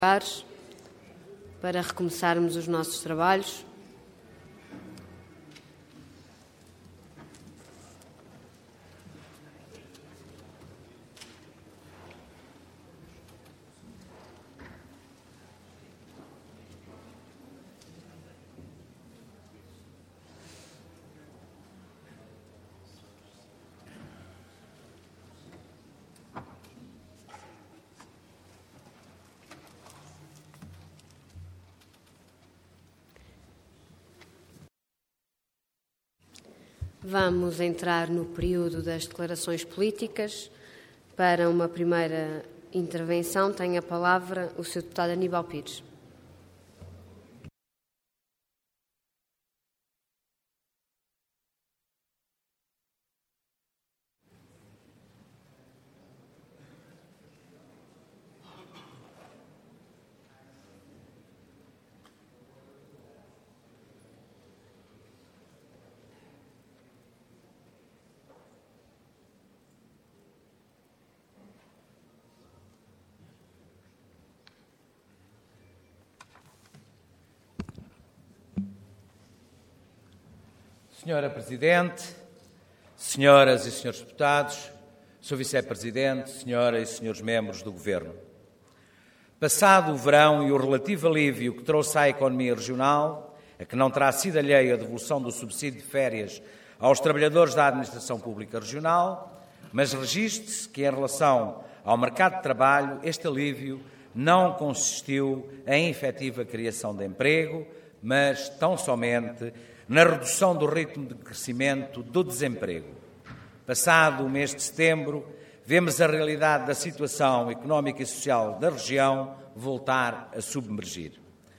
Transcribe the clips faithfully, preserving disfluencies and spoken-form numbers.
Para recomeçarmos os nossos trabalhos. Vamos entrar no período das declarações políticas. Para uma primeira intervenção, tem a palavra o senhor deputado Aníbal Pires. Senhora Presidente, senhoras e senhores deputados, senhor Vice-Presidente, senhoras e senhores membros do Governo. Passado o verão e o relativo alívio que trouxe à economia regional, a que não terá sido alheia a devolução do subsídio de férias aos trabalhadores da Administração Pública Regional, mas registre-se que, em relação ao mercado de trabalho, este alívio não consistiu em efetiva criação de emprego, mas tão somente na redução do ritmo de crescimento do desemprego. Passado o mês de setembro, vemos a realidade da situação económica e social da região voltar a submergir.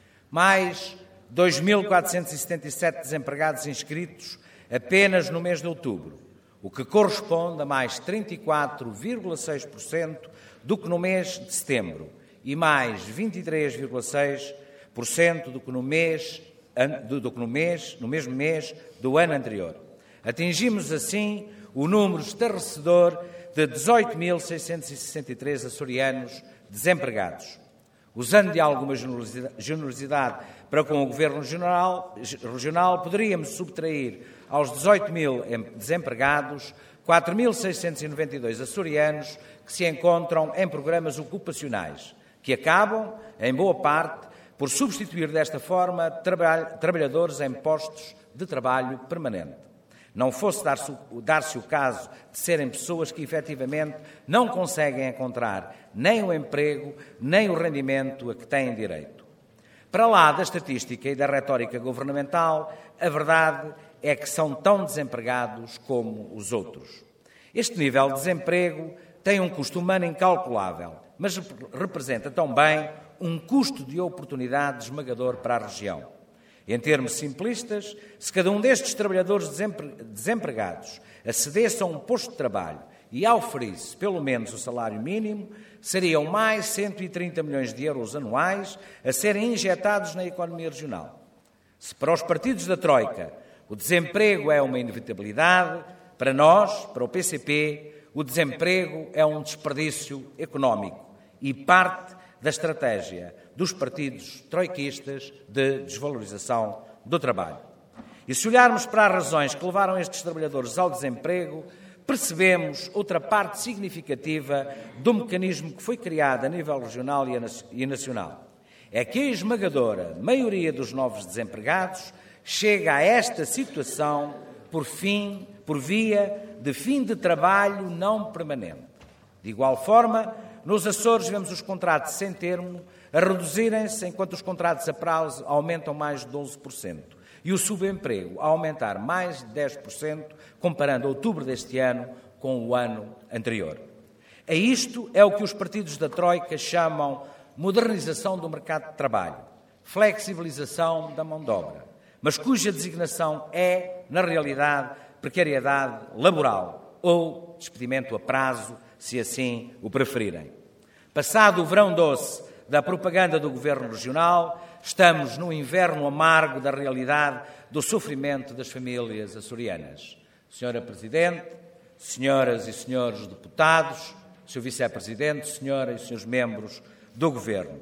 Mais dois mil quatrocentos e setenta e sete desempregados inscritos apenas no mês de outubro, o que corresponde a mais trinta e quatro vírgula seis por cento do que no mês de setembro e mais vinte e três vírgula seis por cento do que no mês do que no, mês, no mesmo mês do ano anterior. Atingimos, assim, o número estarrecedor de dezoito mil seiscentos e sessenta e três açorianos desempregados. Usando de alguma generosidade para com o Governo regional, regional poderíamos subtrair aos dezoito mil desempregados quatro mil seiscentos e noventa e dois açorianos que se encontram em programas ocupacionais, que acabam, em boa parte, por substituir desta forma trabalhadores em postos de trabalho permanente. Não fosse dar-se, dar-se o caso de serem pessoas que efetivamente não conseguem encontrar nem o emprego, nem o rendimento a que têm direito. Para lá da estatística e da retórica governamental, a verdade é que são tão desempregados como os outros. Este nível de desemprego tem um custo humano incalculável, mas representa também um custo de oportunidade esmagador para a região. Em termos simplistas, se cada um destes trabalhadores desempregados acedesse a um posto de trabalho e oferisse pelo menos o salário mínimo, seriam mais cento e trinta milhões de euros anuais a serem injetados na economia regional. Se para os partidos da Troika o desemprego é uma inevitabilidade, para nós, para o P C P, o desemprego é um desperdício económico e parte da estratégia dos partidos troiquistas de desvalorização do trabalho. E se olharmos para as razões que levaram estes trabalhadores ao desemprego, percebemos outra parte significativa do mecanismo que foi criado a nível regional e nacional. É que a esmagadora maioria dos novos desempregados chega a esta situação por fim, por via de fim de trabalho não permanente. De igual forma, nos Açores vemos os contratos sem termo a reduzirem-se, enquanto os contratos a prazo aumentam mais de doze por cento e o subemprego a aumentar mais de dez por cento, comparando outubro deste ano com o ano anterior. A isto é o que os partidos da Troika chamam modernização do mercado de trabalho, flexibilização da mão de obra, mas cuja designação é, na realidade, precariedade laboral ou despedimento a prazo, se assim o preferirem. Passado o verão doce da propaganda do Governo Regional, estamos no inverno amargo da realidade do sofrimento das famílias açorianas. Senhora Presidente, senhoras e senhores deputados, senhor Vice-Presidente, senhoras e senhores membros do Governo.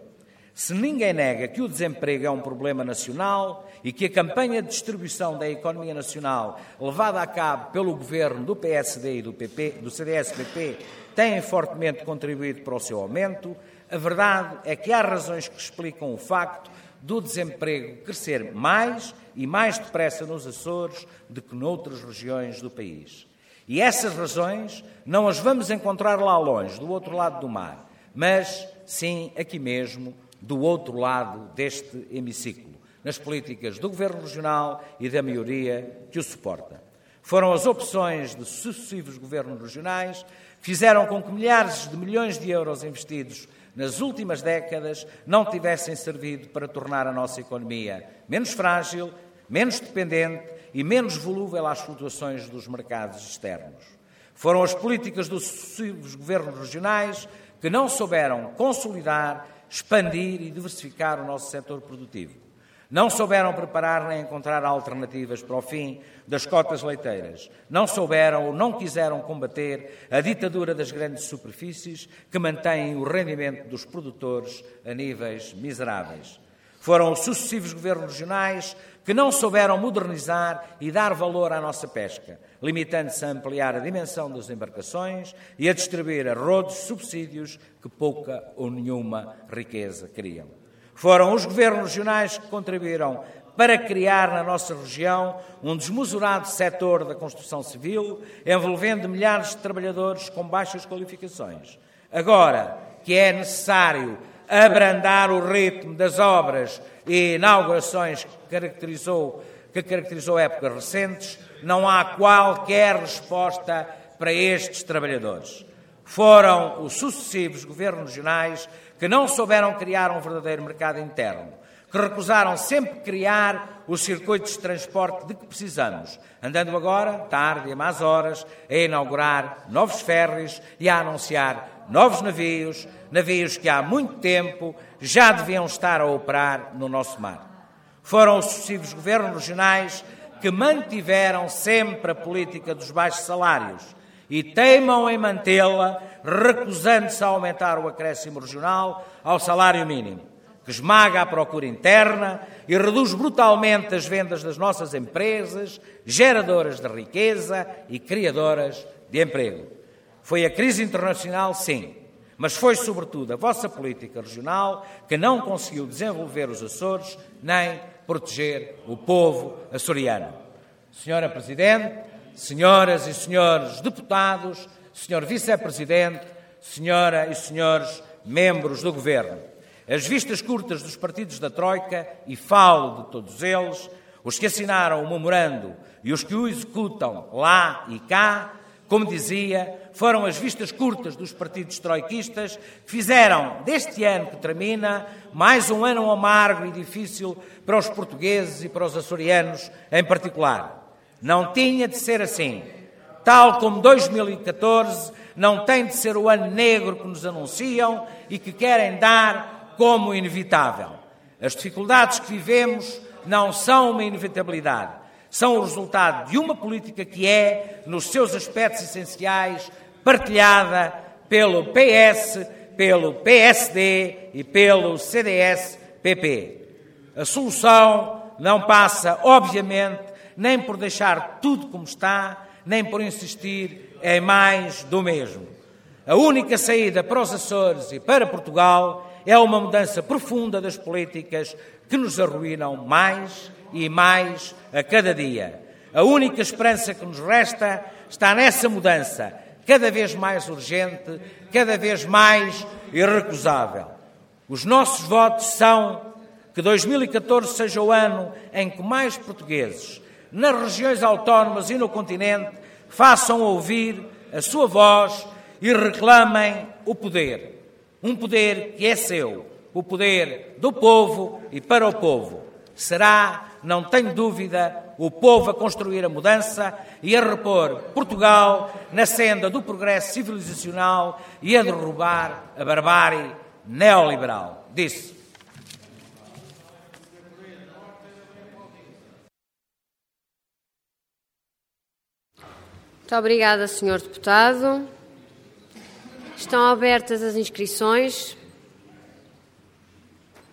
Se ninguém nega que o desemprego é um problema nacional e que a campanha de distribuição da economia nacional levada a cabo pelo governo do P S D e do, P P, do C D S P P tem fortemente contribuído para o seu aumento, a verdade é que há razões que explicam o facto do desemprego crescer mais e mais depressa nos Açores do que noutras regiões do país. E essas razões não as vamos encontrar lá longe, do outro lado do mar, mas sim aqui mesmo, do outro lado deste hemiciclo, nas políticas do Governo Regional e da maioria que o suporta. Foram as opções de sucessivos governos regionais que fizeram com que milhares de milhões de euros investidos nas últimas décadas não tivessem servido para tornar a nossa economia menos frágil, menos dependente e menos volúvel às flutuações dos mercados externos. Foram as políticas dos sucessivos governos regionais que não souberam consolidar, expandir e diversificar o nosso setor produtivo. Não souberam preparar nem encontrar alternativas para o fim das cotas leiteiras. Não souberam ou não quiseram combater a ditadura das grandes superfícies que mantêm o rendimento dos produtores a níveis miseráveis. Foram os sucessivos governos regionais que não souberam modernizar e dar valor à nossa pesca, limitando-se a ampliar a dimensão das embarcações e a distribuir a rodos subsídios que pouca ou nenhuma riqueza criam. Foram os governos regionais que contribuíram para criar na nossa região um desmesurado setor da construção civil, envolvendo milhares de trabalhadores com baixas qualificações. Agora que é necessário abrandar o ritmo das obras e inaugurações que caracterizou, que caracterizou épocas recentes, não há qualquer resposta para estes trabalhadores. Foram os sucessivos governos regionais que não souberam criar um verdadeiro mercado interno, que recusaram sempre criar os circuitos de transporte de que precisamos, andando agora, tarde e a más horas, a inaugurar novos férreos e a anunciar novos navios, navios que há muito tempo já deviam estar a operar no nosso mar. Foram os sucessivos governos regionais que mantiveram sempre a política dos baixos salários e teimam em mantê-la, recusando-se a aumentar o acréscimo regional ao salário mínimo, que esmaga a procura interna e reduz brutalmente as vendas das nossas empresas, geradoras de riqueza e criadoras de emprego. Foi a crise internacional, sim, mas foi, sobretudo, a vossa política regional que não conseguiu desenvolver os Açores nem proteger o povo açoriano. Senhora Presidente, senhoras e senhores deputados, senhor Vice-Presidente, senhora e senhores membros do Governo, as vistas curtas dos partidos da Troika, e falo de todos eles, os que assinaram o memorando e os que o executam lá e cá, como dizia, foram as vistas curtas dos partidos troiquistas que fizeram deste ano que termina mais um ano amargo e difícil para os portugueses e para os açorianos em particular. Não tinha de ser assim. Tal como dois mil e catorze não tem de ser o ano negro que nos anunciam e que querem dar como inevitável. As dificuldades que vivemos não são uma inevitabilidade. São o resultado de uma política que é, nos seus aspectos essenciais, partilhada pelo P S, pelo P S D e pelo C D S P P. A solução não passa, obviamente, nem por deixar tudo como está, nem por insistir em mais do mesmo. A única saída para os Açores e para Portugal é uma mudança profunda das políticas que nos arruinam mais e mais a cada dia. A única esperança que nos resta está nessa mudança, cada vez mais urgente, cada vez mais irrecusável. Os nossos votos são que dois mil e catorze seja o ano em que mais portugueses, nas regiões autónomas e no continente, façam ouvir a sua voz e reclamem o poder. Um poder que é seu, o poder do povo e para o povo. Será, não tenho dúvida, o povo a construir a mudança e a repor Portugal na senda do progresso civilizacional e a derrubar a barbárie neoliberal. Disse. Muito obrigada, senhor Deputado. Estão abertas as inscrições.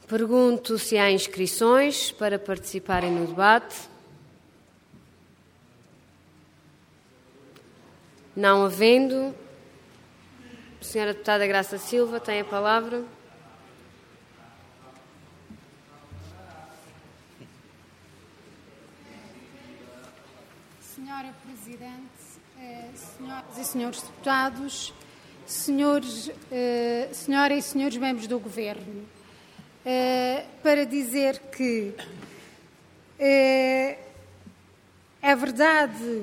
Pergunto se há inscrições para participarem no debate. Não havendo, a senhora deputada Graça Silva tem a palavra. Senhora Presidente, senhoras e senhores deputados, senhores, senhora e senhores membros do Governo, para dizer que é verdade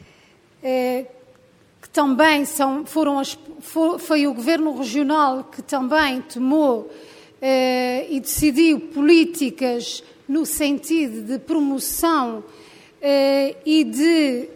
que também são, foram as, foi o Governo Regional que também tomou e decidiu políticas no sentido de promoção e de,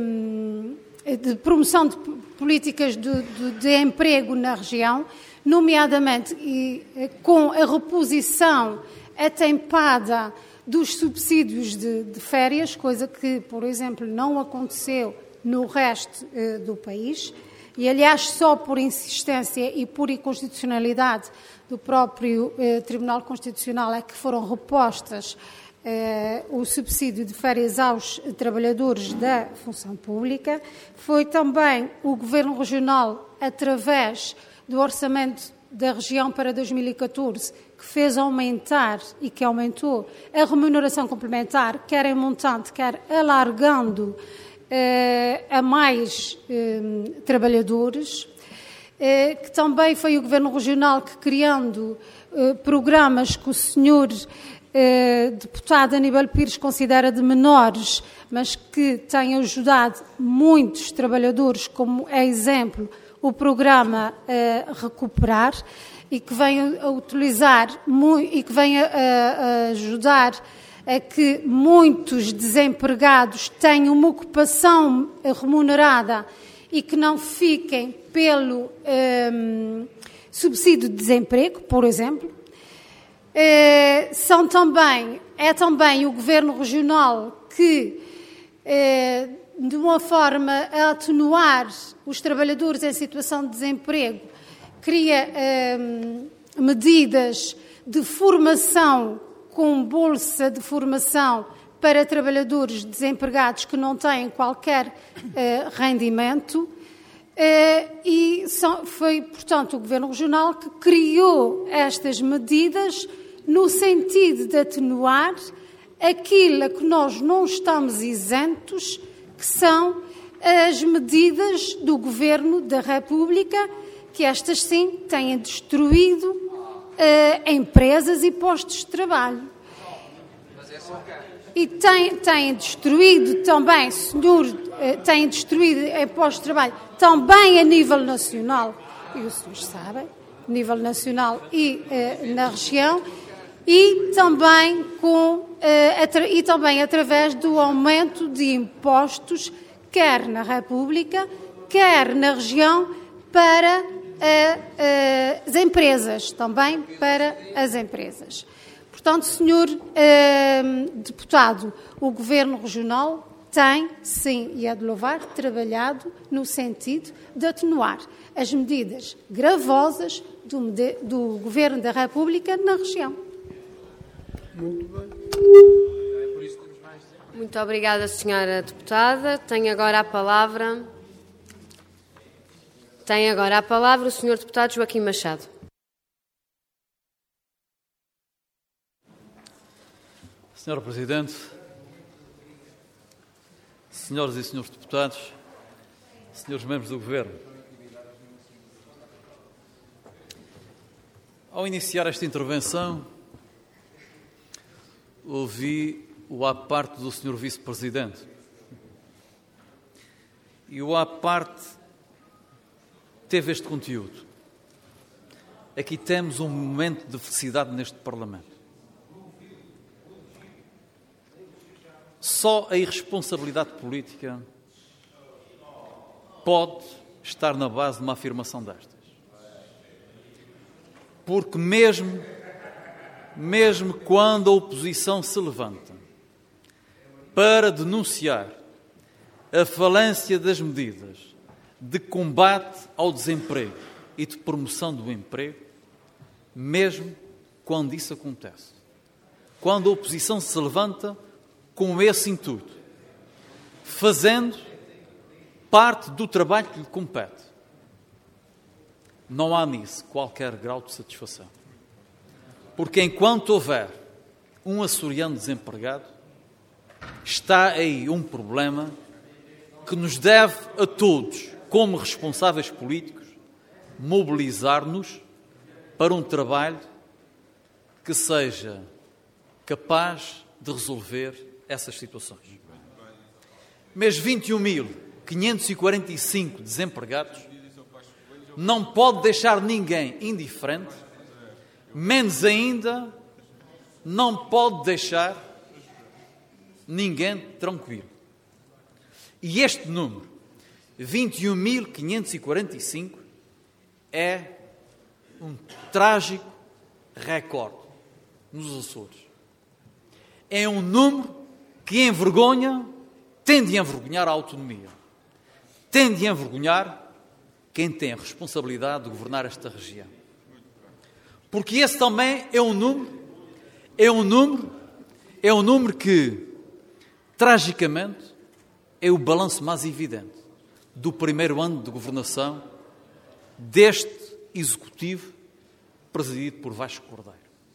de promoção de políticas de, de, de emprego na região, nomeadamente e, com a reposição atempada dos subsídios de, de férias, coisa que, por exemplo, não aconteceu no resto eh, do país, e aliás só por insistência e por inconstitucionalidade do próprio eh, Tribunal Constitucional é que foram repostas eh, o subsídio de férias aos trabalhadores da função pública. Foi também o Governo Regional, através do Orçamento da Região para dois mil e catorze, que fez aumentar e que aumentou a remuneração complementar, quer em montante, quer alargando eh, a mais eh, trabalhadores, eh, que também foi o Governo Regional que, criando eh, programas que o senhor eh, deputado Aníbal Pires considera de menores, mas que têm ajudado muitos trabalhadores, como é exemplo o programa eh, Recuperar, e que vem a utilizar e que vem a, a ajudar a que muitos desempregados tenham uma ocupação remunerada e que não fiquem pelo eh, subsídio de desemprego, por exemplo. Eh, são também, é também o Governo Regional que, eh, de uma forma a atenuar os trabalhadores em situação de desemprego, cria eh, medidas de formação com bolsa de formação para trabalhadores desempregados que não têm qualquer eh, rendimento eh, e são, foi, portanto, o Governo Regional que criou estas medidas no sentido de atenuar aquilo a que nós não estamos isentos, que são as medidas do Governo da República, que estas sim têm destruído uh, empresas e postos de trabalho. E têm, têm destruído também, senhor, uh, têm destruído em postos de trabalho também a nível nacional, e os senhores sabem, a nível nacional e uh, na região, e também, com, uh, atra- e também através do aumento de impostos, quer na República, quer na região, para A, a, as empresas, também para as empresas. Portanto, senhor eh, deputado, o Governo Regional tem, sim, e é de louvar, trabalhado no sentido de atenuar as medidas gravosas do, do Governo da República na região. Muito bem. Muito obrigada, senhora deputada. Tenho agora a palavra... Tem agora a palavra o senhor deputado Joaquim Machado. senhora Presidente, senhoras e senhores deputados, senhores membros do Governo, ao iniciar esta intervenção, ouvi o à parte do senhor Vice-Presidente. E o à parte teve este conteúdo. Aqui temos um momento de felicidade neste Parlamento. Só a irresponsabilidade política pode estar na base de uma afirmação destas. Porque mesmo, mesmo quando a oposição se levanta para denunciar a falência das medidas de combate ao desemprego e de promoção do emprego, mesmo quando isso acontece, quando a oposição se levanta com esse intuito, fazendo parte do trabalho que lhe compete, não há nisso qualquer grau de satisfação. Porque enquanto houver um açoriano desempregado, está aí um problema que nos deve a todos, como responsáveis políticos, mobilizar-nos para um trabalho que seja capaz de resolver essas situações. Mas vinte e um mil quinhentos e quarenta e cinco desempregados não pode deixar ninguém indiferente, menos ainda não pode deixar ninguém tranquilo. E este número, vinte e um mil quinhentos e quarenta e cinco, é um trágico recorde nos Açores. É um número que envergonha, tem de envergonhar a autonomia, tem de envergonhar quem tem a responsabilidade de governar esta região. Porque esse também é um número, é um número, é um número que, tragicamente, é o balanço mais evidente do primeiro ano de governação deste Executivo presidido por Vasco Cordeiro.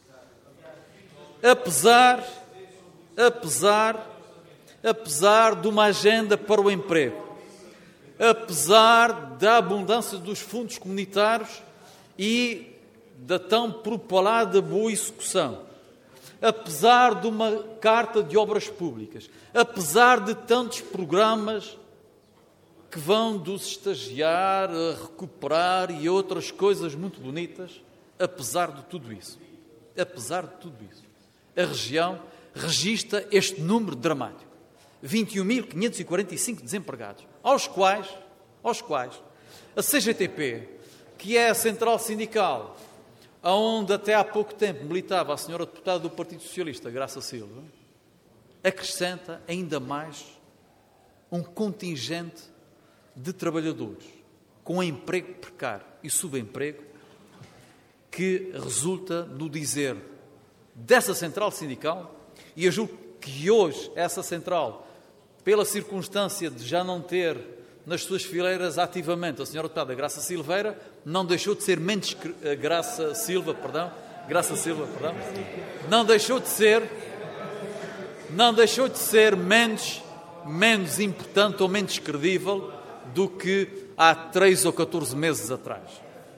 Apesar, apesar, apesar de uma agenda para o emprego, apesar da abundância dos fundos comunitários e da tão propalada boa execução, apesar de uma carta de obras públicas, apesar de tantos programas que vão dos estagiar a recuperar e outras coisas muito bonitas, apesar de tudo isso, apesar de tudo isso, a região registra este número dramático, vinte e um mil quinhentos e quarenta e cinco desempregados, aos quais, aos quais a C G T P, que é a central sindical, onde até há pouco tempo militava a senhora deputada do Partido Socialista, Graça Silva, acrescenta ainda mais um contingente de trabalhadores com emprego precário e subemprego que resulta no dizer dessa central sindical, e eu julgo que hoje essa central, pela circunstância de já não ter nas suas fileiras ativamente a senhora deputada Graça Silveira, não deixou de ser menos Graça Silva, perdão, Graça Silva, perdão, não deixou de ser, não deixou de ser menos, menos importante ou menos credível do que há três ou catorze meses atrás.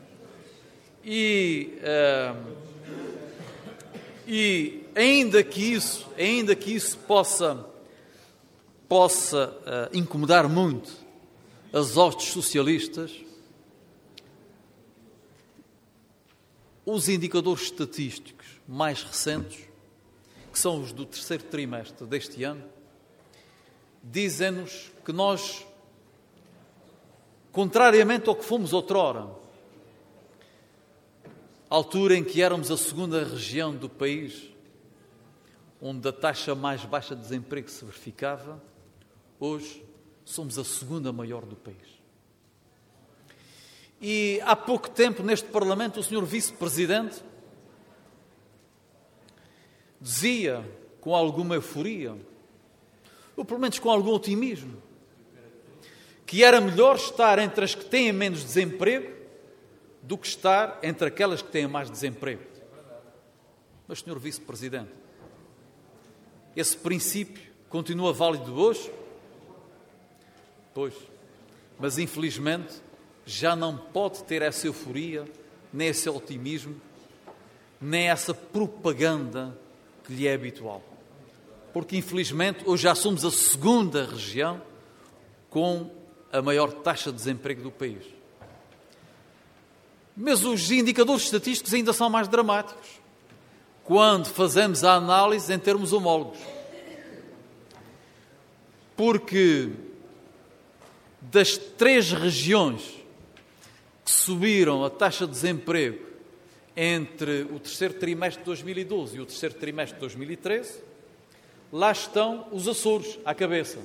E, uh, e ainda que isso, ainda que isso possa, possa uh, incomodar muito as hostes socialistas, os indicadores estatísticos mais recentes, que são os do terceiro trimestre deste ano, dizem-nos que nós, contrariamente ao que fomos outrora, altura em que éramos a segunda região do país onde a taxa mais baixa de desemprego se verificava, hoje somos a segunda maior do país. E há pouco tempo, neste Parlamento, o senhor Vice-Presidente dizia, com alguma euforia, ou pelo menos com algum otimismo, que era melhor estar entre as que têm menos desemprego do que estar entre aquelas que têm mais desemprego. Mas, senhor Vice-Presidente, esse princípio continua válido hoje? Pois, mas infelizmente já não pode ter essa euforia, nem esse otimismo, nem essa propaganda que lhe é habitual. Porque infelizmente hoje já somos a segunda região com a maior taxa de desemprego do país. Mas os indicadores estatísticos ainda são mais dramáticos quando fazemos a análise em termos homólogos. Porque das três regiões que subiram a taxa de desemprego entre o terceiro trimestre de dois mil e doze e o terceiro trimestre de dois mil e treze, lá estão os Açores à cabeça.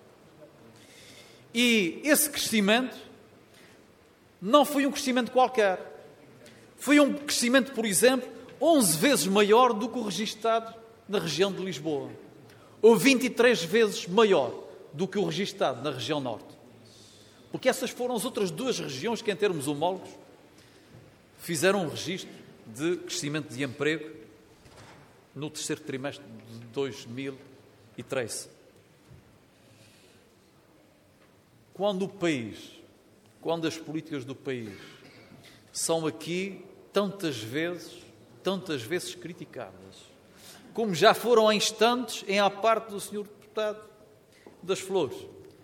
E esse crescimento não foi um crescimento qualquer. Foi um crescimento, por exemplo, onze vezes maior do que o registado na região de Lisboa, ou vinte e três vezes maior do que o registado na região norte. Porque essas foram as outras duas regiões que, em termos homólogos, fizeram um registro de crescimento de emprego no terceiro trimestre de dois mil e treze. Quando o país, quando as políticas do país são aqui tantas vezes, tantas vezes criticadas, como já foram em instantes em a parte do senhor deputado das Flores.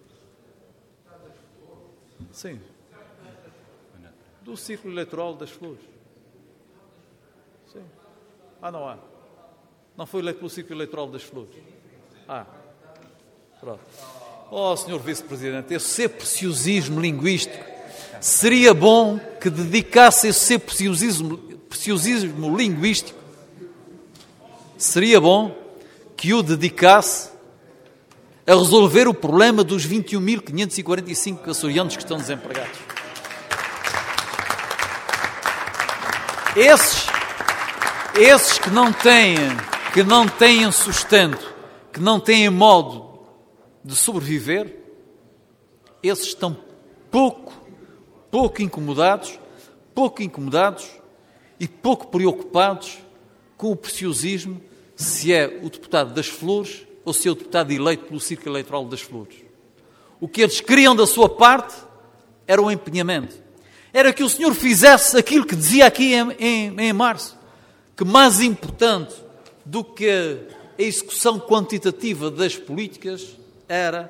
Sim. Do Círculo Eleitoral das Flores. Sim. Ah, não há. Não foi eleito pelo Círculo Eleitoral das Flores. Ah. Pronto. Oh, senhor Vice-Presidente, esse preciosismo linguístico, seria bom que dedicasse esse preciosismo, preciosismo linguístico, seria bom que o dedicasse a resolver o problema dos vinte e um mil quinhentos e quarenta e cinco açorianos que estão desempregados. Esses, esses que não têm, que não têm sustento, que não têm modo de sobreviver, esses estão pouco, pouco incomodados, pouco incomodados e pouco preocupados com o preciosismo, se é o deputado das Flores ou se é o deputado eleito pelo Círculo Eleitoral das Flores. O que eles queriam da sua parte era o empenhamento. Era que o senhor fizesse aquilo que dizia aqui em, em, em março, que mais importante do que a execução quantitativa das políticas era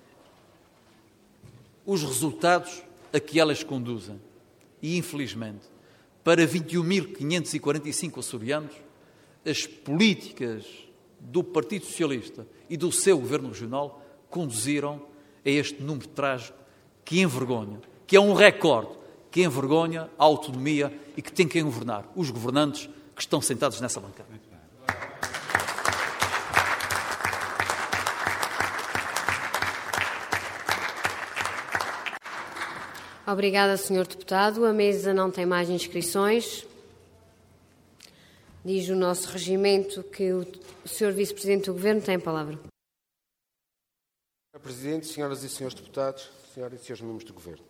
os resultados a que elas conduzem. E, infelizmente, para vinte e um mil quinhentos e quarenta e cinco açorianos, as políticas do Partido Socialista e do seu Governo Regional conduziram a este número trágico que envergonha, que é um recorde, que envergonha a autonomia e que tem que governar os governantes que estão sentados nessa bancada. Obrigada, senhor Deputado. A mesa não tem mais inscrições. Diz o nosso regimento que o senhor Vice-Presidente do Governo tem a palavra. senhor Presidente, senhoras e senhores deputados, senhoras e senhores membros do Governo.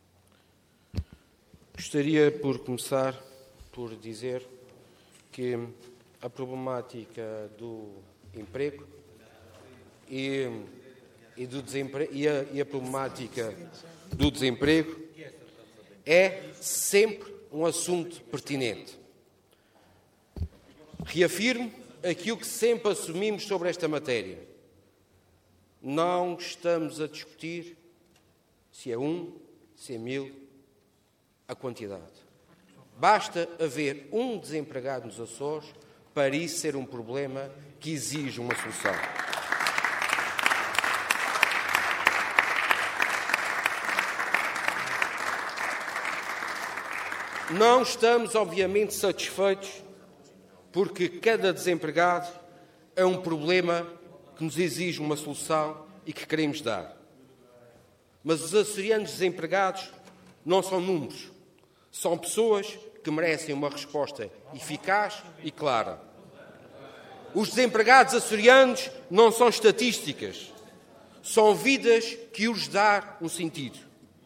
Gostaria, por começar, por dizer que a problemática do emprego e, e, do desempre... e, a, e a problemática do desemprego é sempre um assunto pertinente. Reafirmo aquilo que sempre assumimos sobre esta matéria. Não estamos a discutir se é um, se é mil, a quantidade. Basta haver um desempregado nos Açores para isso ser um problema que exige uma solução. Não estamos, obviamente, satisfeitos porque cada desempregado é um problema que nos exige uma solução e que queremos dar. Mas os açorianos desempregados não são números. São pessoas que merecem uma resposta eficaz e clara. Os desempregados açorianos não são estatísticas. São vidas que os dá um sentido.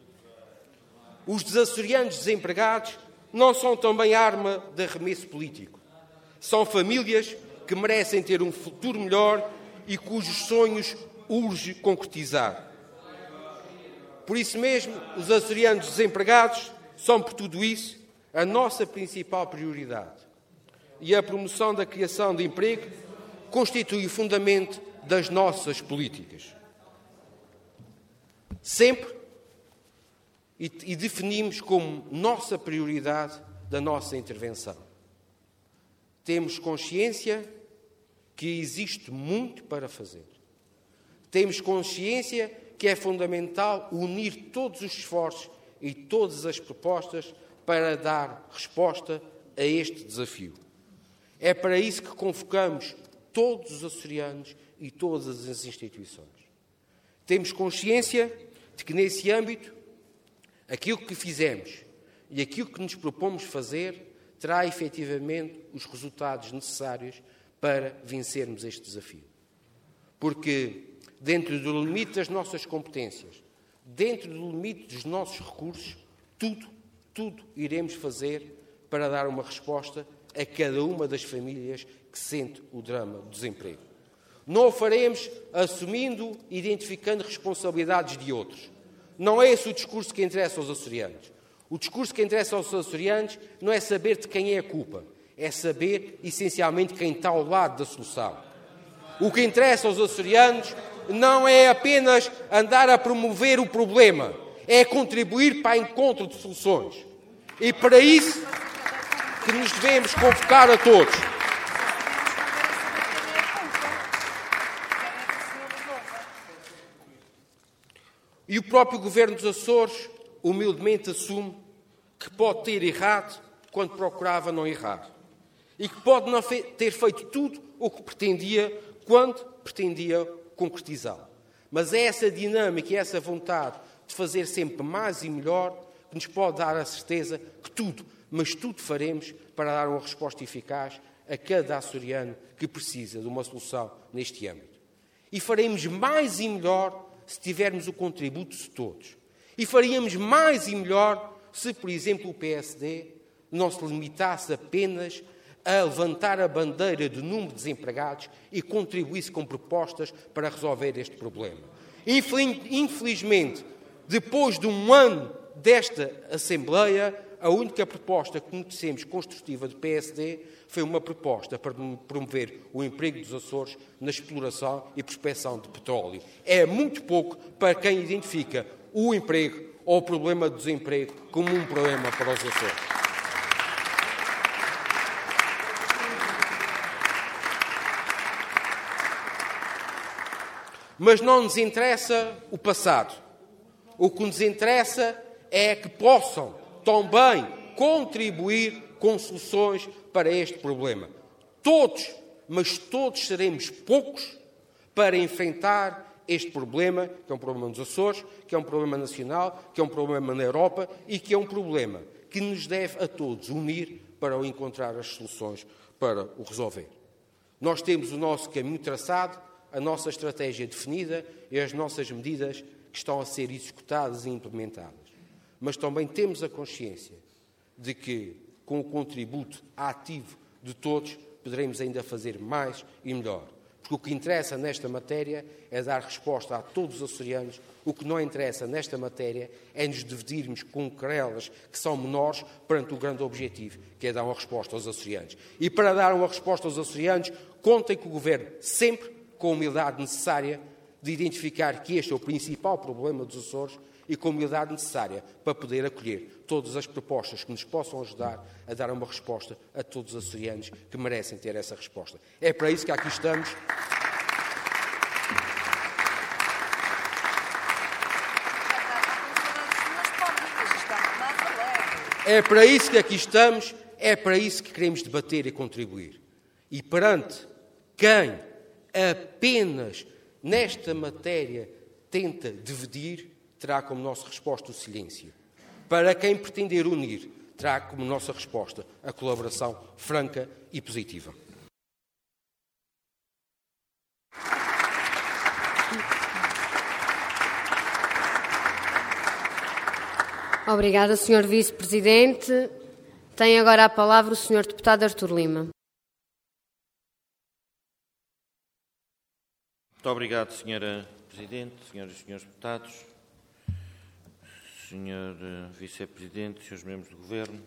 Os açorianos desempregados não são também arma de arremesso político. São famílias que merecem ter um futuro melhor e cujos sonhos urge concretizar. Por isso mesmo, os açorianos desempregados são, por tudo isso, a nossa principal prioridade. E a promoção da criação de emprego constitui o fundamento das nossas políticas. Sempre e, e definimos como nossa prioridade da nossa intervenção. Temos consciência que existe muito para fazer. Temos consciência que é fundamental unir todos os esforços e todas as propostas para dar resposta a este desafio. É para isso que convocamos todos os açorianos e todas as instituições. Temos consciência de que, nesse âmbito, aquilo que fizemos e aquilo que nos propomos fazer terá efetivamente os resultados necessários para vencermos este desafio. Porque, dentro do limite das nossas competências, dentro do limite dos nossos recursos, tudo, tudo iremos fazer para dar uma resposta a cada uma das famílias que sente o drama do desemprego. Não o faremos assumindo, identificando responsabilidades de outros. Não é esse o discurso que interessa aos açorianos. O discurso que interessa aos açorianos não é saber de quem é a culpa, é saber, essencialmente, quem está ao lado da solução. O que interessa aos açorianos não é apenas andar a promover o problema, é contribuir para o encontro de soluções. E para isso que nos devemos convocar a todos. E o próprio Governo dos Açores humildemente assume que pode ter errado quando procurava não errar. E que pode não ter feito tudo o que pretendia quando pretendia concretizá-lo. Mas é essa dinâmica e essa vontade de fazer sempre mais e melhor que nos pode dar a certeza que tudo, mas tudo faremos para dar uma resposta eficaz a cada açoriano que precisa de uma solução neste âmbito. E faremos mais e melhor se tivermos o contributo de todos. E faríamos mais e melhor se, por exemplo, o P S D não se limitasse apenas a levantar a bandeira do número de desempregados e contribuísse com propostas para resolver este problema. Infelizmente, depois de um ano desta Assembleia, a única proposta que conhecemos construtiva do P S D foi uma proposta para promover o emprego dos Açores na exploração e prospecção de petróleo. É muito pouco para quem identifica o emprego ou o problema do desemprego como um problema para os Açores. Mas não nos interessa o passado. O que nos interessa é que possam também contribuir com soluções para este problema. Todos, mas todos seremos poucos para enfrentar este problema, que é um problema dos Açores, que é um problema nacional, que é um problema na Europa e que é um problema que nos deve a todos unir para o encontrar as soluções para o resolver. Nós temos o nosso caminho traçado, a nossa estratégia definida e as nossas medidas que estão a ser executadas e implementadas. Mas também temos a consciência de que, com o contributo ativo de todos, poderemos ainda fazer mais e melhor. Porque o que interessa nesta matéria é dar resposta a todos os açorianos. O que não interessa nesta matéria é nos dividirmos com querelas que são menores perante o grande objetivo, que é dar uma resposta aos açorianos. E para dar uma resposta aos açorianos, contem com o Governo sempre com a humildade necessária de identificar que este é o principal problema dos Açores e com a humildade necessária para poder acolher todas as propostas que nos possam ajudar a dar uma resposta a todos os açorianos que merecem ter essa resposta. É para isso que aqui estamos. É para isso que aqui estamos, é para isso que queremos debater e contribuir. E perante quem apenas nesta matéria tenta dividir, terá como nossa resposta o silêncio. Para quem pretender unir, terá como nossa resposta a colaboração franca e positiva. Obrigada, senhor Vice-Presidente. Tem agora a palavra o senhor Deputado Artur Lima. Muito obrigado, senhora Presidente, senhoras e senhores deputados, senhor Vice-Presidente, senhores membros do Governo.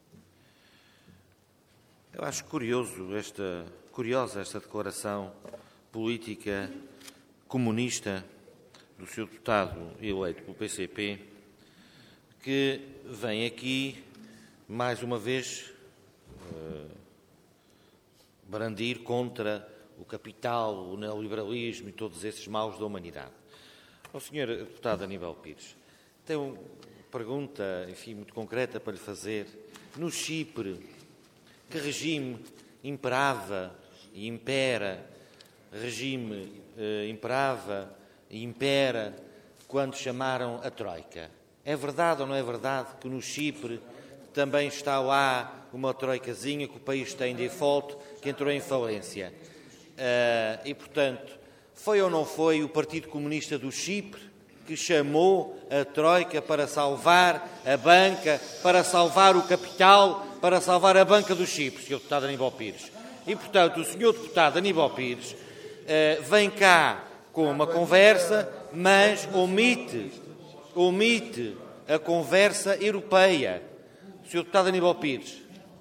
Eu acho curioso esta, curiosa esta declaração política comunista do senhor deputado eleito pelo P C P, que vem aqui, mais uma vez, uh, brandir contra o capital, o neoliberalismo e todos esses maus da humanidade. Ao senhor deputado Aníbal Pires, tenho uma pergunta, enfim, muito concreta para lhe fazer. No Chipre, que regime imperava e impera, regime eh, imperava e impera quando chamaram a Troika? É verdade ou não é verdade que no Chipre também está lá uma troicazinha que o país tem em default, que entrou em falência. Uh, e, portanto, foi ou não foi o Partido Comunista do Chipre que chamou a Troika para salvar a banca, para salvar o capital, para salvar a banca do Chipre, senhor Deputado Aníbal Pires. E, portanto, o senhor Deputado Aníbal Pires uh, vem cá com uma conversa, mas omite, omite a conversa europeia. senhor Deputado Aníbal Pires,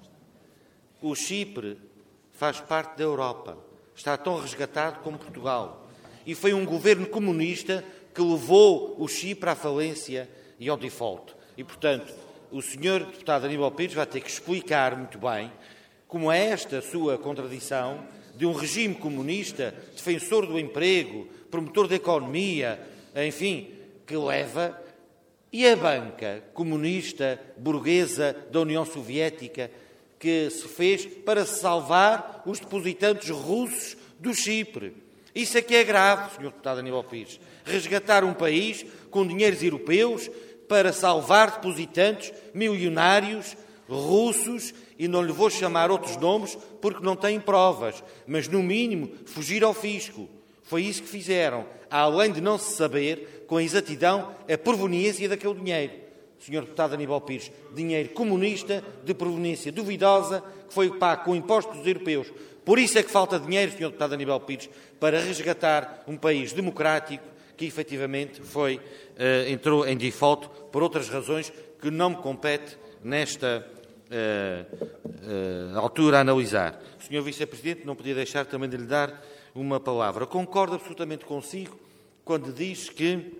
o Chipre faz parte da Europa, está tão resgatado como Portugal. E foi um governo comunista que levou o Chipre à falência e ao default. E, portanto, o senhor Deputado Aníbal Pires vai ter que explicar muito bem como é esta sua contradição de um regime comunista, defensor do emprego, promotor da economia, enfim, que leva, e a banca comunista burguesa da União Soviética, que se fez para salvar os depositantes russos do Chipre. Isso é que é grave, senhor Deputado Aníbal Pires. Resgatar um país com dinheiros europeus para salvar depositantes milionários russos, e não lhe vou chamar outros nomes porque não têm provas, mas, no mínimo, fugir ao fisco. Foi isso que fizeram, além de não se saber com exatidão a proveniência daquele dinheiro. senhor Deputado Aníbal Pires, dinheiro comunista de proveniência duvidosa que foi pago com impostos dos europeus. Por isso é que falta dinheiro, senhor Deputado Aníbal Pires, para resgatar um país democrático que, efetivamente, foi, uh, entrou em default por outras razões que não me compete nesta uh, uh, altura a analisar. senhor Vice-Presidente, não podia deixar também de lhe dar uma palavra. Concordo absolutamente consigo quando diz que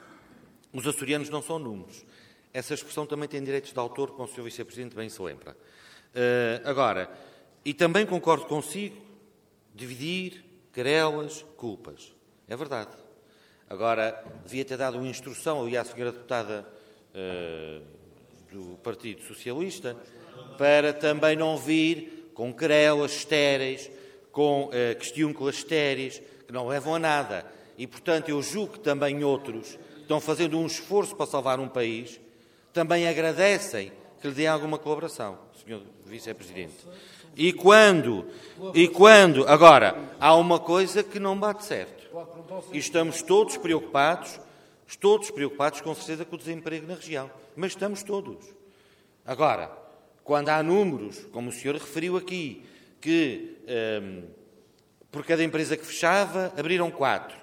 os açorianos não são números. Essa expressão também tem direitos de autor, como o senhor Vice-Presidente bem se lembra. Uh, agora, e também concordo consigo, dividir, querelas, culpas. É verdade. Agora, devia ter dado uma instrução ali à senhora deputada uh, do Partido Socialista para também não vir com querelas estéreis, com uh, questiúnculas estéreis, que não levam a nada. E, portanto, eu julgo que também outros estão fazendo um esforço para salvar um país, também agradecem que lhe dê alguma colaboração, senhor Vice-Presidente. E quando, e quando, agora, há uma coisa que não bate certo. E estamos todos preocupados, todos preocupados com certeza com o desemprego na região, mas estamos todos. Agora, quando há números, como o senhor referiu aqui, que hum, por cada empresa que fechava, abriram quatro.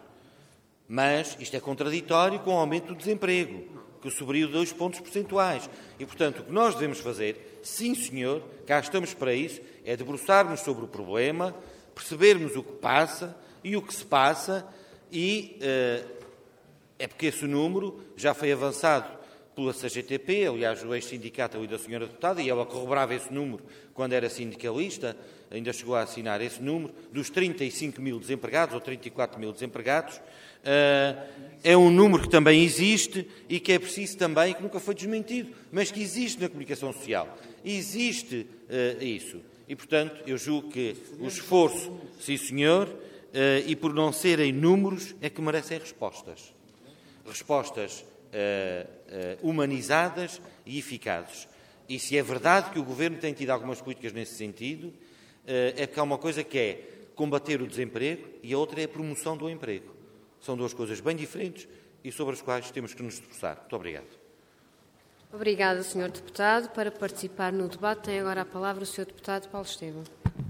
Mas isto é contraditório com o aumento do desemprego, que subiu dois pontos percentuais. E, portanto, o que nós devemos fazer, sim, senhor, cá estamos para isso, é debruçarmos sobre o problema, percebermos o que passa e o que se passa, e uh, é porque esse número já foi avançado pela C G T P, aliás, o ex-sindicato ali da senhora deputada, e ela corroborava esse número quando era sindicalista, ainda chegou a assinar esse número, dos trinta e cinco mil desempregados, ou trinta e quatro mil desempregados. Uh, é um número que também existe e que é preciso também, que nunca foi desmentido, mas que existe na comunicação social. Existe uh, isso. E, portanto, eu julgo que o esforço, sim senhor, uh, e por não serem números, é que merecem respostas. Respostas uh, uh, humanizadas e eficazes. E se é verdade que o Governo tem tido algumas políticas nesse sentido, uh, é porque há uma coisa que é combater o desemprego e a outra é a promoção do emprego. São duas coisas bem diferentes e sobre as quais temos que nos esforçar. Muito obrigado. Obrigada, senhor Deputado. Para participar no debate tem agora a palavra o senhor Deputado Paulo Estevam.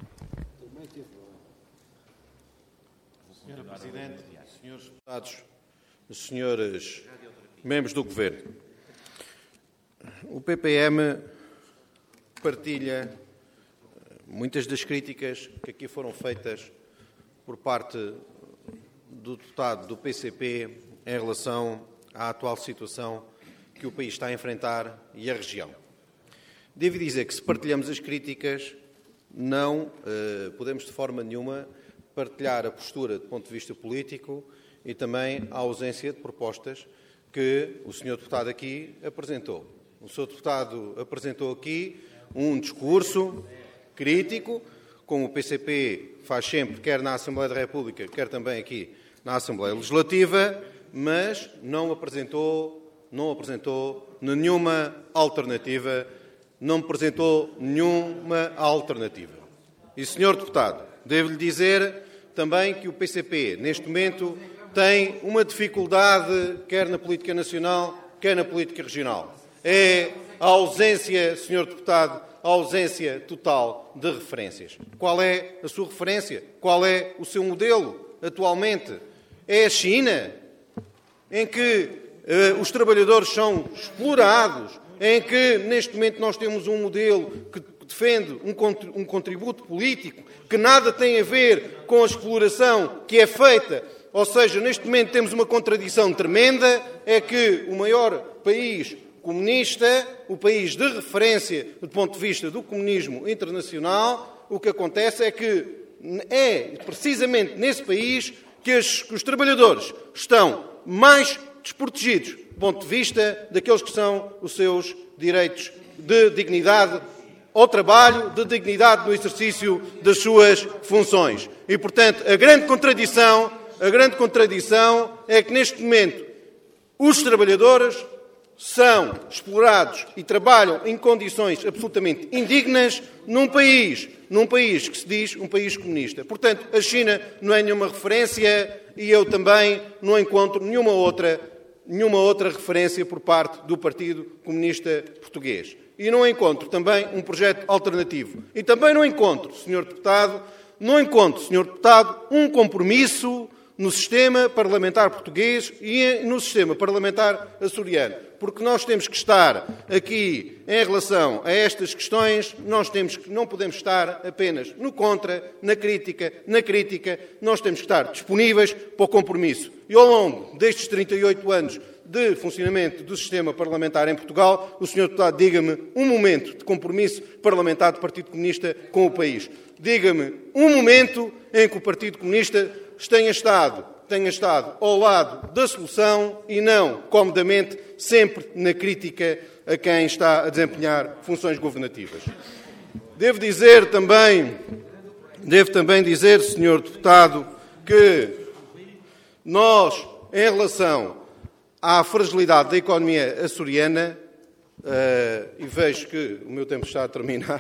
senhora Presidente, senhores Deputados, senhores membros do Governo, o P P M partilha muitas das críticas que aqui foram feitas por parte do deputado do P C P em relação à atual situação que o país está a enfrentar e a região. Devo dizer que, se partilhamos as críticas, não eh, podemos de forma nenhuma partilhar a postura do ponto de vista político e também a ausência de propostas que o senhor deputado aqui apresentou. O senhor deputado apresentou aqui um discurso crítico, como o P C P faz sempre, quer na Assembleia da República, quer também aqui na Assembleia Legislativa, mas não apresentou, não apresentou nenhuma alternativa não me apresentou nenhuma alternativa. E, senhor Deputado, devo-lhe dizer também que o P C P, neste momento, tem uma dificuldade, quer na política nacional, quer na política regional. É a ausência, senhor Deputado, a ausência total de referências. Qual é a sua referência? Qual é o seu modelo atualmente? É a China, em que eh, os trabalhadores são explorados, em que neste momento nós temos um modelo que defende um contributo político que nada tem a ver com a exploração que é feita. Ou seja, neste momento temos uma contradição tremenda, é que o maior país comunista, o país de referência do ponto de vista do comunismo internacional, o que acontece é que é precisamente nesse país que os, que os trabalhadores estão mais desprotegidos do ponto de vista daqueles que são os seus direitos de dignidade ao trabalho, de dignidade no exercício das suas funções. E, portanto, a grande contradição, a grande contradição é que, neste momento, os trabalhadores são explorados e trabalham em condições absolutamente indignas num país, num país que se diz um país comunista. Portanto, a China não é nenhuma referência e eu também não encontro nenhuma outra, nenhuma outra referência por parte do Partido Comunista Português. E não encontro também um projeto alternativo. E também não encontro, senhor Deputado, não encontro, senhor Deputado, um compromisso no sistema parlamentar português e no sistema parlamentar açoriano. Porque nós temos que estar aqui, em relação a estas questões, nós temos que, não podemos estar apenas no contra, na crítica, na crítica, nós temos que estar disponíveis para o compromisso. E ao longo destes trinta e oito anos de funcionamento do sistema parlamentar em Portugal, o senhor Deputado diga-me um momento de compromisso parlamentar do Partido Comunista com o país. Diga-me um momento em que o Partido Comunista tenha estado, tenha estado ao lado da solução e não, comodamente, sempre na crítica a quem está a desempenhar funções governativas. Devo dizer também, devo também dizer, senhor Deputado, que nós, em relação à fragilidade da economia açoriana, uh, e vejo que o meu tempo está a terminar,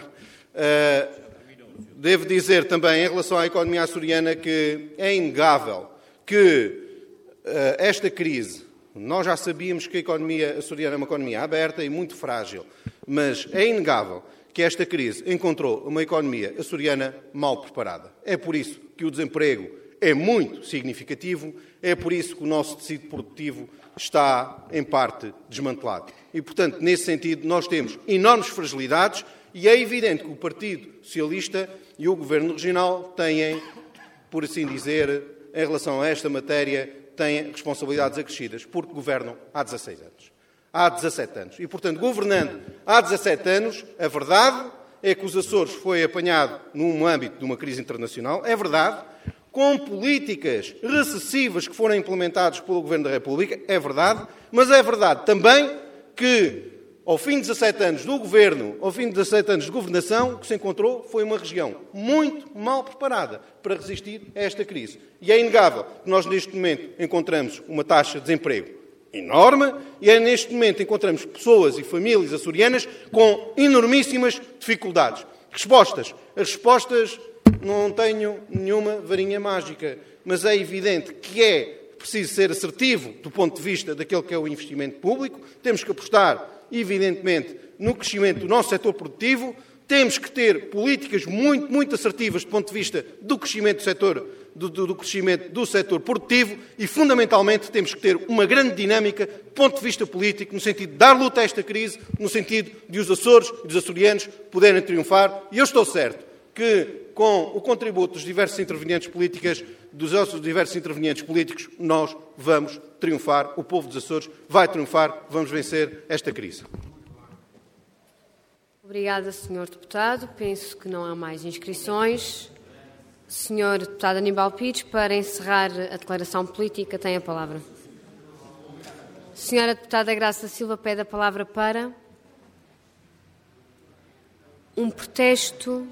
uh, devo dizer também, em relação à economia açoriana, que é inegável que uh, esta crise, nós já sabíamos que a economia açoriana é uma economia aberta e muito frágil, mas é inegável que esta crise encontrou uma economia açoriana mal preparada. É por isso que o desemprego é muito significativo, é por isso que o nosso tecido produtivo está, em parte, desmantelado. E, portanto, nesse sentido, nós temos enormes fragilidades e é evidente que o Partido Socialista e o Governo Regional têm, por assim dizer, em relação a esta matéria, têm responsabilidades acrescidas, porque governam há dezasseis anos. Há dezassete anos. E, portanto, governando há dezassete anos, a verdade é que os Açores foi apanhado num âmbito de uma crise internacional, é verdade, com políticas recessivas que foram implementadas pelo Governo da República, é verdade, mas é verdade também que, ao fim de dezassete anos do Governo, ao fim de dezassete anos de governação, o que se encontrou foi uma região muito mal preparada para resistir a esta crise. E é inegável que nós, neste momento, encontramos uma taxa de desemprego enorme e é, neste momento, encontramos pessoas e famílias açorianas com enormíssimas dificuldades. Respostas. As respostas... Não tenho nenhuma varinha mágica, mas é evidente que é preciso ser assertivo do ponto de vista daquele que é o investimento público, temos que apostar, evidentemente, no crescimento do nosso setor produtivo, temos que ter políticas muito, muito assertivas do ponto de vista do crescimento do setor, do, do, do crescimento do setor produtivo e, fundamentalmente, temos que ter uma grande dinâmica do ponto de vista político, no sentido de dar luta a esta crise, no sentido de os Açores e dos açorianos poderem triunfar, e eu estou certo que, com o contributo dos diversos intervenientes políticos, dos nossos diversos intervenientes políticos, nós vamos triunfar, o povo dos Açores vai triunfar, vamos vencer esta crise. Obrigada, senhor Deputado. Penso que não há mais inscrições. senhor Deputado Aníbal Pires, para encerrar a declaração política, tem a palavra. senhora Deputada Graça Silva pede a palavra para um protesto.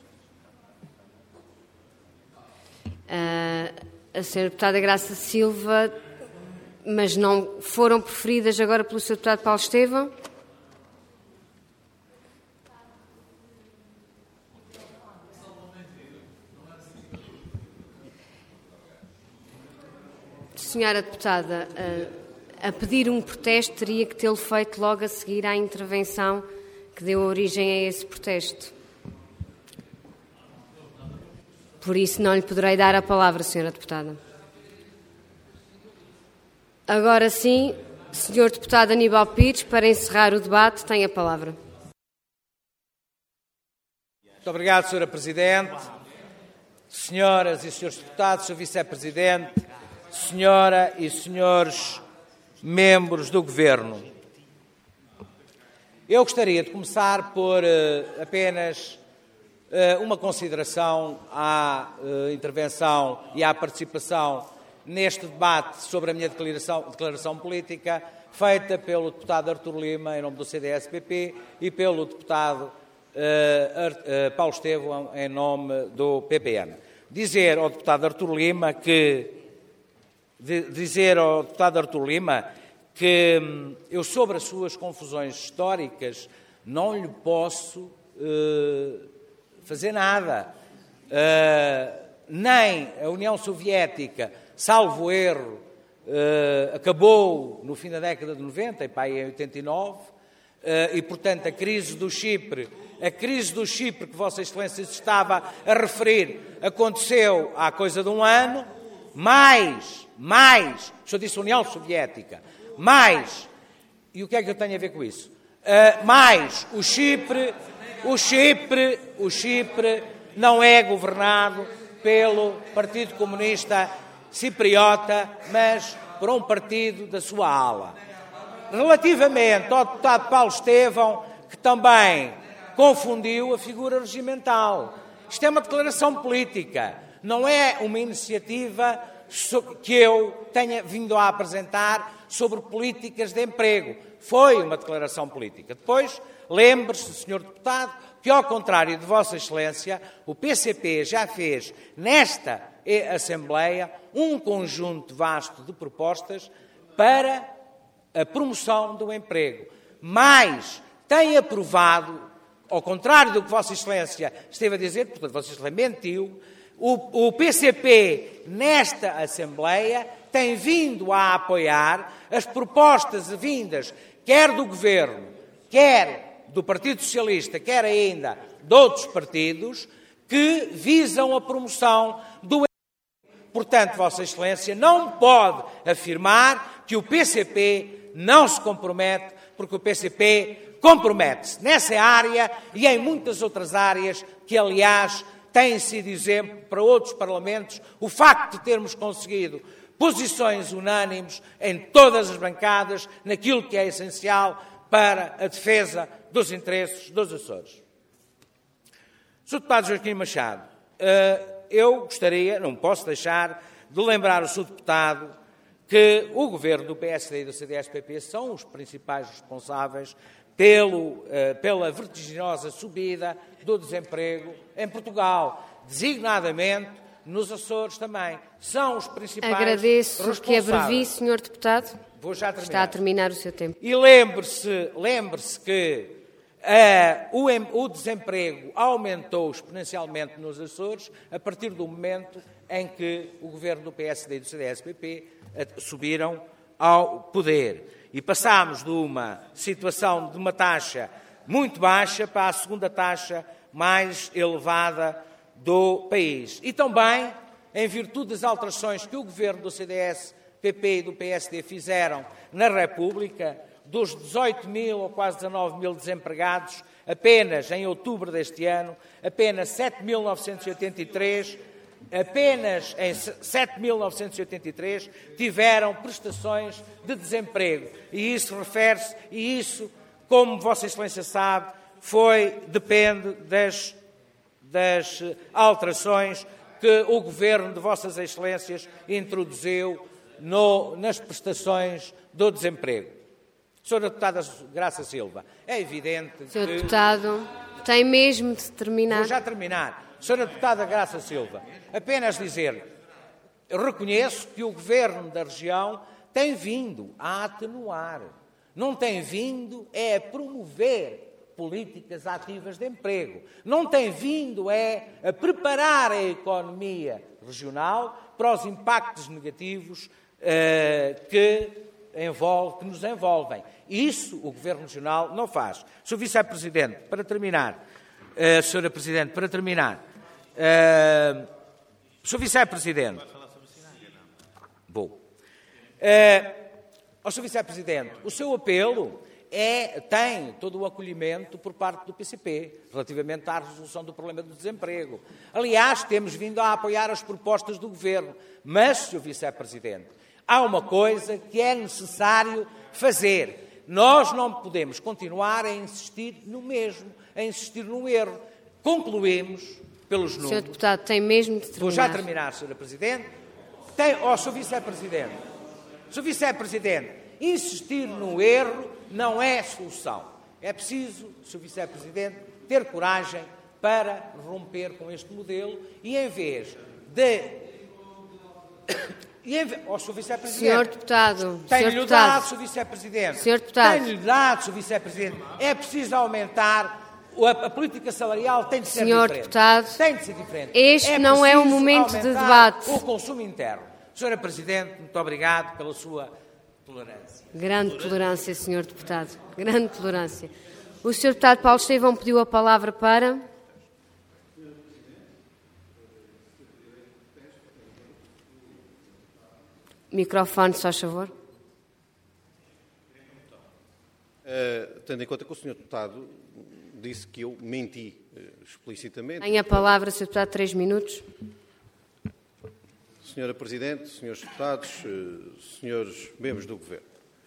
Uh, a senhora Deputada Graça Silva, mas não foram preferidas agora pelo senhor Deputado Paulo Estevão? Senhora Deputada, a, a pedir um protesto teria que tê-lo feito logo a seguir à intervenção que deu origem a esse protesto. Por isso não lhe poderei dar a palavra, Senhora Deputada. Agora sim, Senhor Deputado Aníbal Pires, para encerrar o debate, tem a palavra. Muito obrigado, Senhora Presidente. Senhoras e senhores deputados, Senhor Vice-Presidente, Senhora e senhores membros do Governo. Eu gostaria de começar por uh, apenas uh, uma consideração à uh, intervenção e à participação neste debate sobre a minha declaração, declaração política, feita pelo deputado Artur Lima, em nome do C D S P P, e pelo deputado uh, uh, Paulo Estevão, em nome do P P M. Dizer ao deputado Artur Lima que de, dizer ao deputado Artur Lima que hum, eu, sobre as suas confusões históricas, não lhe posso uh, fazer nada. Uh, nem a União Soviética, salvo erro, uh, acabou no fim da década de noventa, e pá, em oitenta e nove, uh, e, portanto, a crise do Chipre, a crise do Chipre que Vossa Excelência estava a referir, aconteceu há coisa de um ano, mais, mais, o senhor disse União Soviética, mais, e o que é que eu tenho a ver com isso? Uh, mais, o Chipre, o Chipre, o Chipre não é governado pelo Partido Comunista Cipriota, mas por um partido da sua ala. Relativamente ao deputado Paulo Estevão, que também confundiu a figura regimental. Isto é uma declaração política, não é uma iniciativa que eu tenha vindo a apresentar sobre políticas de emprego. Foi uma declaração política. Depois, lembre-se, senhor deputado, que, ao contrário de Vossa Excelência, o P C P já fez, nesta Assembleia, um conjunto vasto de propostas para a promoção do emprego. Mas tem aprovado, ao contrário do que Vossa Excelência esteve a dizer, portanto, Vossa Excelência mentiu, o, o P C P, nesta Assembleia, tem vindo a apoiar as propostas vindas, quer do Governo, quer do Partido Socialista, quer ainda de outros partidos, que visam a promoção do emprego. Portanto, Vossa Excelência não pode afirmar que o P C P não se compromete, porque o P C P compromete-se nessa área e em muitas outras áreas que, aliás, têm sido exemplo para outros parlamentos. O facto de termos conseguido posições unânimes em todas as bancadas naquilo que é essencial para a defesa dos interesses dos Açores. senhor Deputado Joaquim Machado, eu gostaria, não posso deixar de lembrar ao senhor Deputado que o Governo do P S D e do C D S P P são os principais responsáveis pelo, pela vertiginosa subida do desemprego em Portugal, designadamente nos Açores também. São os principais Agradeço responsáveis. Que abrevi, senhor Deputado. Vou já terminar. Está a terminar o seu tempo. E lembre-se, lembre-se que uh, o, o desemprego aumentou exponencialmente nos Açores a partir do momento em que o Governo do P S D e do C D S P P uh, subiram ao poder. E passámos de uma situação de uma taxa muito baixa para a segunda taxa mais elevada do país. E também, em virtude das alterações que o Governo do C D S P P e do P S D fizeram na República, dos dezoito mil ou quase dezanove mil desempregados, apenas em outubro deste ano, apenas sete mil novecentos e oitenta e três, apenas em sete mil novecentos e oitenta e três tiveram prestações de desemprego. E isso refere-se, e isso, como Vossa Excelência sabe, foi, depende das, das alterações que o Governo de Vossas Excelências introduziu no, nas prestações do desemprego. senhora Deputada Graça Silva, é evidente senhor que... Deputado, tem mesmo de terminar. Vou já terminar. senhora Deputada Graça Silva, apenas dizer, eu reconheço que o Governo da região tem vindo a atenuar, não tem vindo é a promover políticas ativas de emprego, não tem vindo é a preparar a economia regional para os impactos negativos uh, que, envolve, que nos envolvem. Isso o Governo Regional não faz. senhor Vice-Presidente, para terminar, uh, senhora Presidente, para terminar, uh, senhor Vice-Presidente, bom, uh, ao senhor Vice-Presidente, o seu apelo é, tem todo o acolhimento por parte do P C P, relativamente à resolução do problema do desemprego. Aliás, temos vindo a apoiar as propostas do Governo, mas, senhor Vice-Presidente, há uma coisa que é necessário fazer. Nós não podemos continuar a insistir no mesmo, a insistir no erro. Concluímos pelos números... senhor Deputado, tem mesmo de terminar. Vou já terminar, senhora Presidente. Tem, oh, senhor Vice-Presidente, senhor Vice-Presidente, insistir no erro não é solução. É preciso, senhor Vice-Presidente, ter coragem para romper com este modelo e, em vez de... E em... Oh, senhor Vice-Presidente... Senhor Deputado... Tenho-lhe dado, senhor Vice-Presidente... Senhor Deputado... Tenho-lhe dado, senhor Vice-Presidente... É preciso aumentar... A, a política salarial tem de ser senhor diferente. Deputado... Tem de ser diferente. Este é não é o momento de debate. O consumo interno. senhora Presidente, muito obrigado pela sua tolerância. Grande tolerância, senhor Deputado. Grande tolerância. O senhor Deputado Paulo Estevão pediu a palavra para... Microfone, só a favor. Uh, tendo em conta que o senhor Deputado disse que eu menti uh, explicitamente... Tem a palavra, senhor Deputado, três minutos. senhora Presidente, senhores Deputados, uh, senhores membros do Governo,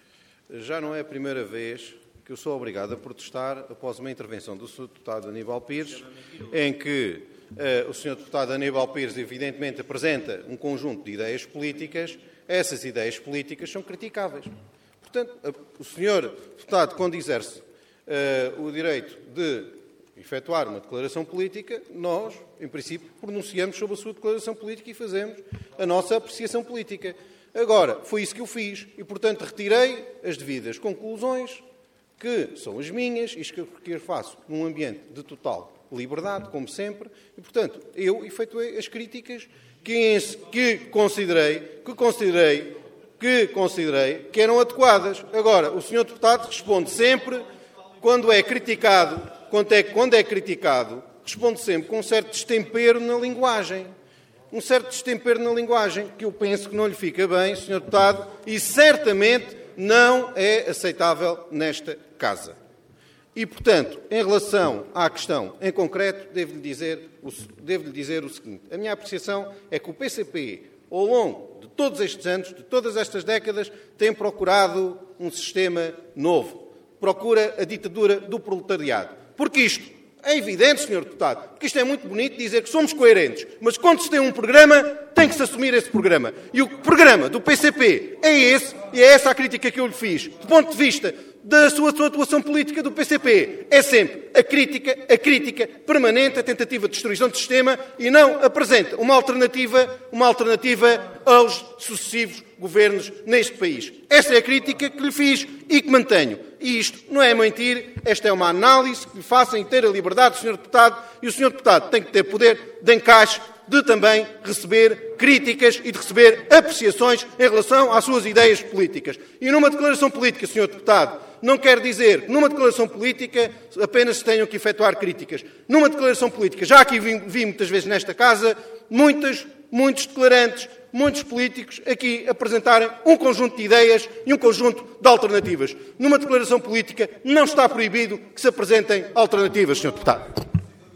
já não é a primeira vez que eu sou obrigado a protestar após uma intervenção do senhor Deputado Aníbal Pires, em que uh, o senhor Deputado Aníbal Pires, evidentemente, apresenta um conjunto de ideias políticas. Essas ideias políticas são criticáveis. Portanto, o senhor Deputado, quando exerce uh, o direito de efetuar uma declaração política, nós, em princípio, pronunciamos sobre a sua declaração política e fazemos a nossa apreciação política. Agora, foi isso que eu fiz e, portanto, retirei as devidas conclusões, que são as minhas, e que eu faço num ambiente de total liberdade, como sempre, e, portanto, eu efetuei as críticas que, que considerei, que considerei, que considerei que eram adequadas. Agora, o senhor Deputado responde sempre, quando é criticado, quando é, quando é criticado, responde sempre com um certo destempero na linguagem. Um certo destempero na linguagem, que eu penso que não lhe fica bem, senhor Deputado, e certamente não é aceitável nesta casa. E, portanto, em relação à questão em concreto, devo-lhe dizer, devo-lhe dizer o seguinte. A minha apreciação é que o P C P, ao longo de todos estes anos, de todas estas décadas, tem procurado um sistema novo. Procura a ditadura do proletariado. Porque isto é evidente, senhor Deputado, porque isto é muito bonito dizer que somos coerentes, mas quando se tem um programa, tem que se assumir esse programa. E o programa do P C P é esse, e é essa a crítica que eu lhe fiz. Do ponto de vista da sua, sua atuação política do P C P, é sempre a crítica, a crítica permanente, a tentativa de destruição do sistema e não apresenta uma alternativa, uma alternativa aos sucessivos governos neste país. Esta é a crítica que lhe fiz e que mantenho. E isto não é mentir, esta é uma análise que lhe faça inteira liberdade, senhor Deputado, e o senhor Deputado tem que ter poder de encaixe de também receber críticas e de receber apreciações em relação às suas ideias políticas. E numa declaração política, senhor Deputado, não quer dizer que numa declaração política apenas se tenham que efetuar críticas. Numa declaração política, já aqui vi, vi muitas vezes nesta casa, muitas, muitos declarantes, muitos políticos aqui apresentarem um conjunto de ideias e um conjunto de alternativas. Numa declaração política não está proibido que se apresentem alternativas, senhor Deputado.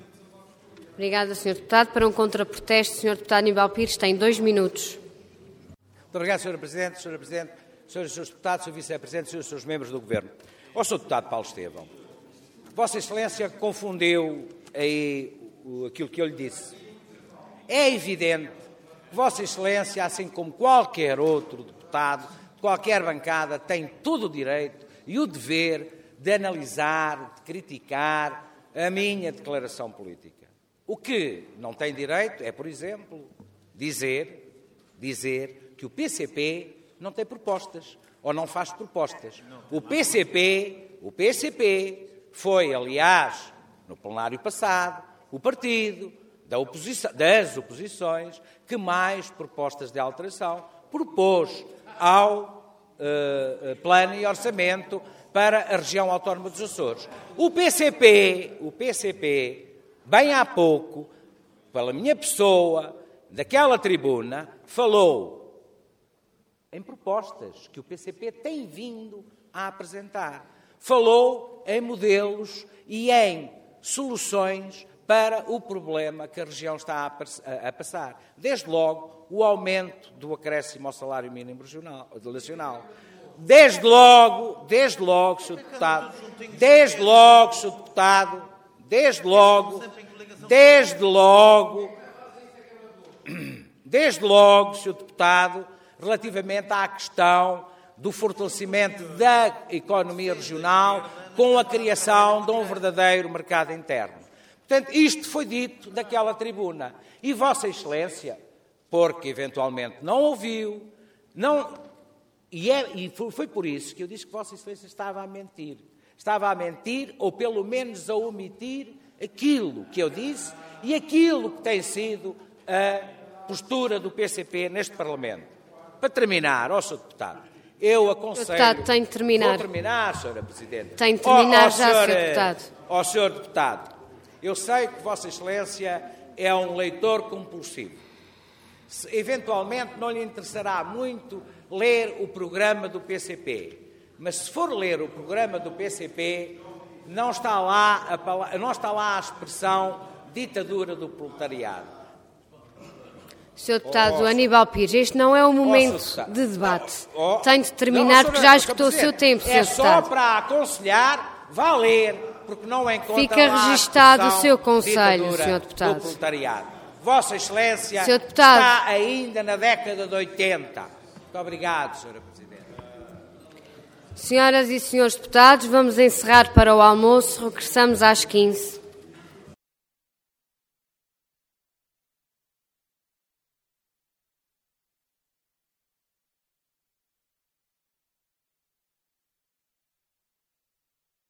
Obrigada, senhor Deputado. Para um contraprotesto, senhor Deputado Aníbal Pires tem dois minutos. Muito obrigado, senhora Presidente, senhora Presidente, senhores e senhores deputados, senhor Vice-Presidente, senhores e senhores membros do Governo. Ó senhor Deputado Paulo Estevão, Vossa Excelência confundiu aí aquilo que eu lhe disse. É evidente que Vossa Excelência, assim como qualquer outro deputado, de qualquer bancada, tem todo o direito e o dever de analisar, de criticar a minha declaração política. O que não tem direito é, por exemplo, dizer, dizer que o P C P não tem propostas ou não faz propostas. O P C P, o P C P foi, aliás, no plenário passado, o partido da oposição, das oposições que mais propostas de alteração propôs ao uh, plano e orçamento para a região autónoma dos Açores. O P C P, o P C P, bem há pouco, pela minha pessoa, daquela tribuna, falou em propostas que o P C P tem vindo a apresentar. Falou em modelos e em soluções para o problema que a região está a passar. Desde logo, o aumento do acréscimo ao salário mínimo regional, nacional. Desde logo, desde logo, senhor Deputado, desde logo, senhor Deputado, desde logo, desde logo, desde logo, senhor Deputado, relativamente à questão do fortalecimento da economia regional com a criação de um verdadeiro mercado interno. Portanto, isto foi dito daquela tribuna. E Vossa Excelência, porque eventualmente não ouviu, não, e, é, e foi por isso que eu disse que Vossa Excelência estava a mentir. Estava a mentir, ou pelo menos a omitir aquilo que eu disse e aquilo que tem sido a postura do P C P neste Parlamento. Para terminar, ó senhor Deputado, eu aconselho... Deputado, tem de terminar. Vou terminar, senhora Presidente. Tem de terminar ó, ó, já, senhor, senhor Deputado. Ó senhor Deputado, eu sei que Vossa Excelência é um leitor compulsivo. Se, eventualmente não lhe interessará muito ler o programa do P C P, mas se for ler o programa do P C P, não está lá a, não está lá a expressão ditadura do proletariado. senhor Deputado oh, Aníbal Pires, este não é o momento oh, de debate. Oh, Tem de terminar não, porque já esgotou o seu tempo, senhor É Deputado. só para aconselhar, vá ler, porque não encontra Fica lá registado a o seu expressão conselho, ditadura senhor Deputado. do proletariado. Vossa Excelência senhor Deputado. está ainda na década de oitenta. Muito obrigado, senhora Presidente. Senhoras e senhores deputados, vamos encerrar para o almoço. Regressamos às quinze.